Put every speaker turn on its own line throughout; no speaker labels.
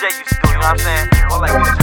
Jay used to do, you know what I'm saying? More like this.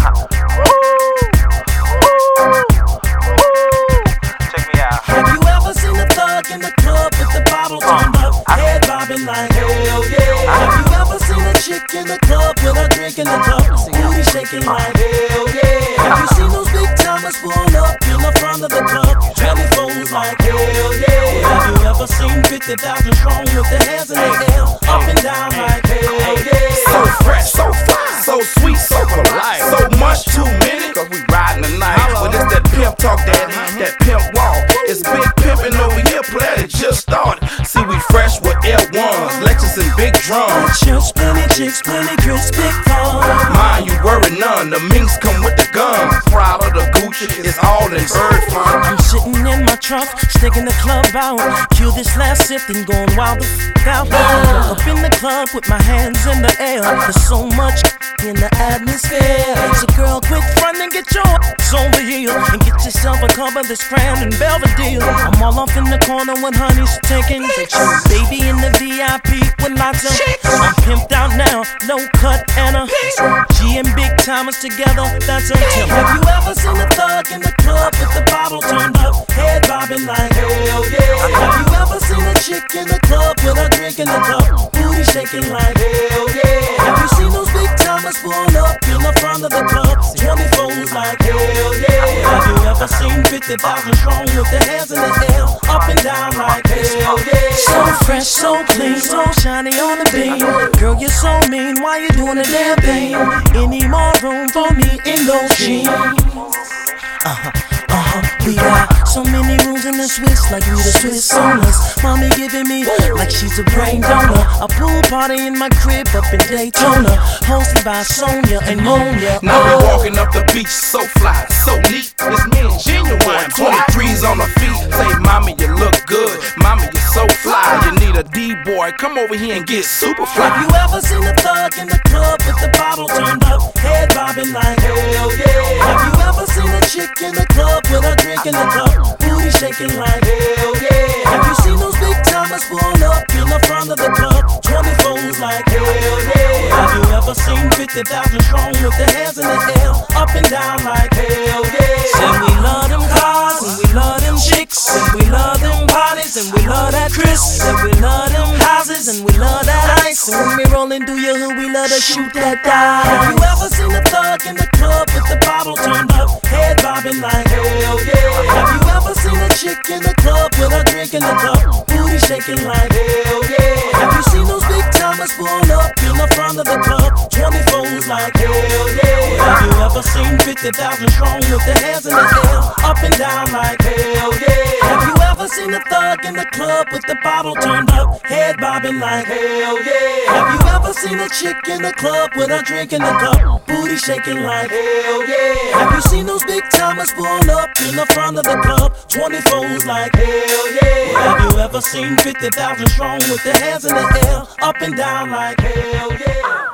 Check me out.
Have you ever seen a thug in the club with the bottle turned up, head bobbing like hell yeah? Have you ever seen a chick in the club with a drink in the cup, booty shaking like hell yeah? Have you seen those big timers pull up in the front of the club, 24s like hell yeah? Have you ever seen 50,000 strong with their hands in the air, up and down like hell yeah?
So fresh, so fly, so sweet, so polite, so much too many, cause we riding the night. But it's that pimp talk, that pimp walk. It's big pimpin' over here, player, it just started. See, we fresh with L1s, Lexus and big drums.
Chips, plenty chicks, plenty grits, big fun.
Mind you worry none, the minks come with the guns. Proud of the Gucci, it's all in bird fun.
I'm sitting in my trunk, sticking the club out. Kill this last sip and going wild the f*** out. Up in the club with my hands in the air. There's so much in the atmosphere. So girl, quit frontin', get your ass over here and get yourself a cup of this Crown and Belvedere. I'm all off in the corner when honey's taking pictures. Baby in the VIP with lots of I'm pimped out now, no cut and a G and big timers together, that's a tip. Have you ever seen a thug in the club with the bottle turned up, head bobbing like hell yeah? Have you ever seen a chick in the club with a drink in the cup, booty shaking like hell yeah? Have you seen those big timers pull up in the front of the club, 24s like hell yeah? Have you ever seen 50,000 strong with their hands in the air, up and down like hell yeah? So fresh, so clean, so shiny on the beam. Girl, you're so mean, why you doing the damn thing? Any more room for me in those jeans? We got so many rooms in the Swiss, like we the Swiss owners. Mommy giving me like she's a brain donor. A pool party in my crib up in Daytona, hosted by Sonia and Monia.
Now we walking up the beach, so fly, so neat. It's me and Genuine, 23s on the feet. Say, mommy, you look good. Mommy, you're so fly. You need a D-boy, come over here and get super fly.
Have you ever seen a thug in the club with the bottle turned up, head bobbing like hell yeah? Have you ever seen a chick in the club with a drink in the cup, booty shaking like hell yeah? Have you seen those big timers pull up in the front of the club, 24s like hell yeah? Have you ever seen 50,000 strong with their hands in the air, up and down like hell yeah? And we love them cars, and we love them chicks, and we love them parties, and we love that Chris, and we love them houses, and we love that ice. And when we rollin' through your hood, we love to shoot that dice. Have you ever seen a thug in the club with the bottle turned up, head bobbing like hell yeah? Have you ever seen a chick in the club with a drink in the cup, booty shaking like hell yeah? Have you seen those big timers pull up in the front of the club, 24s like hell yeah? Have you ever seen 50,000 strong with their hands in the air, up and down like hell yeah? Have you ever seen a thug in the club with the bottle turned up, head bobbing like hell yeah? Have you ever seen a chick in the club with a drink in the cup, booty shaking like hell yeah? Have you seen those big timers pull up in the front of the club, 24s like hell yeah? Have you ever seen 50,000 strong with their hands in the air, up and down like hell yeah?